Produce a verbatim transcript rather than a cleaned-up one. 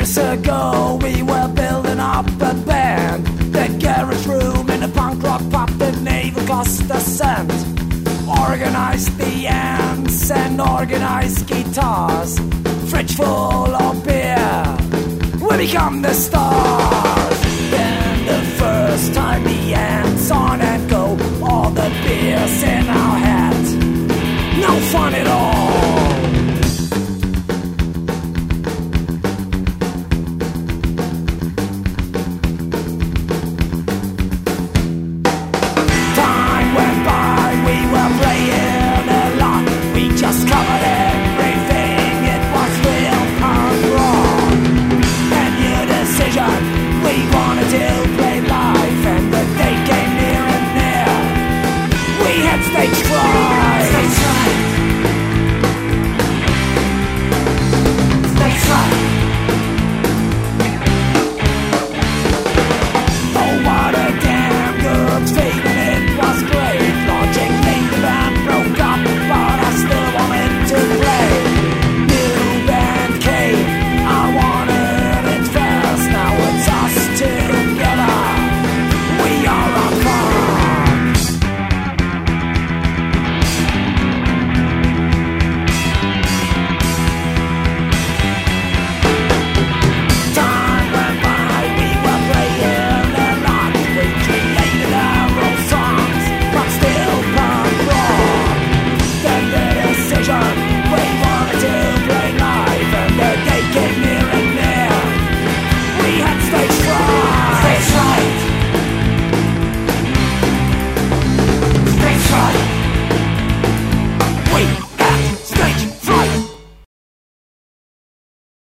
Years ago we were building up a band, the garage room in a punk rock pub, the navel cost a cent. Organized the amps and organized guitars, fridge full of beer, we become the stars.